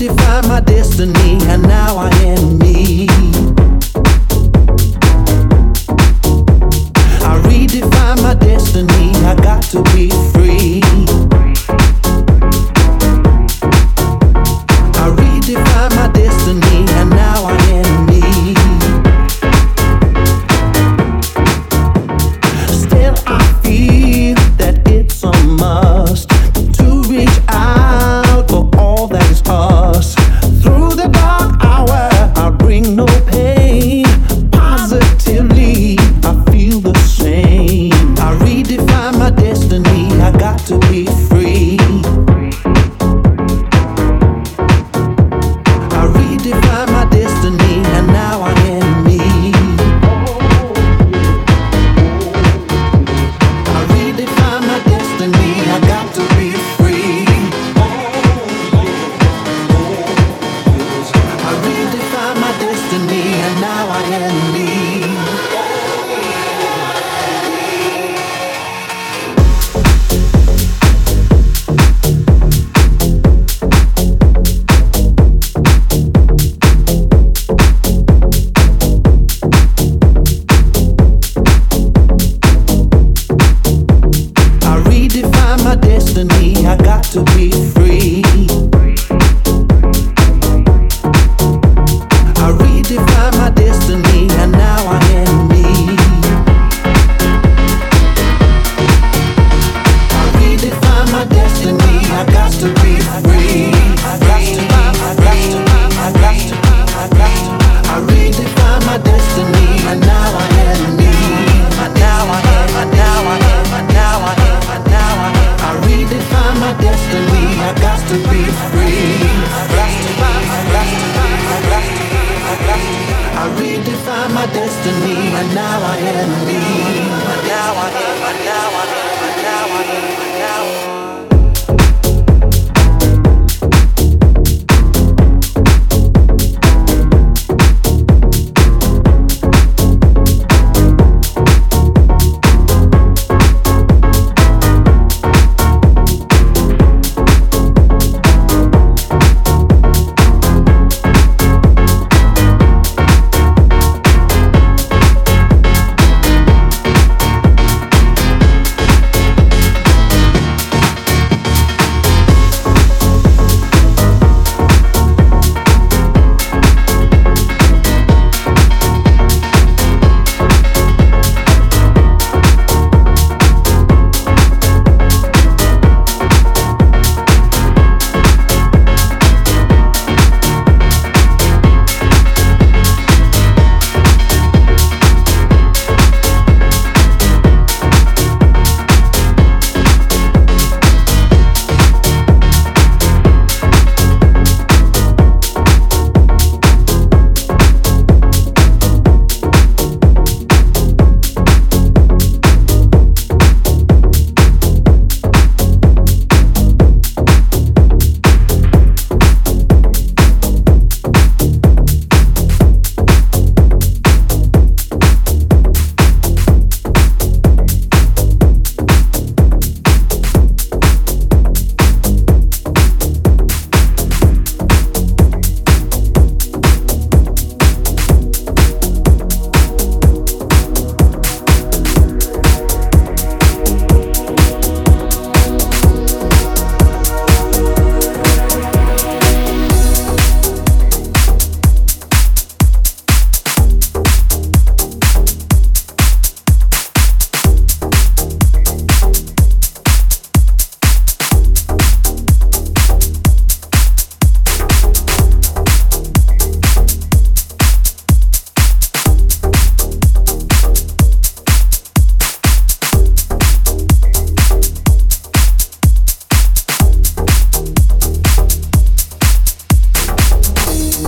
redefined my destiny, and now I am me. I redefine my destiny, I got to be free. I redefine my destiny, and now I am me. Still I feel that it's a must to reach out for all that is us. Through the dark hour, I bring no pain. Positively, I feel the same. I redefine my destiny, I got to be free. I redefine my destiny, and now I am me. I redefine my destiny, I got to be free. I redefine my destiny, and now I am me. I redefine my destiny, I got to be free. I redefine my destiny, and now I am me. I redefine my destiny, I got to be free. I redefine my destiny, and now I am me. I redefine my destiny, I got to be free. I redefine my destiny, and now I am me.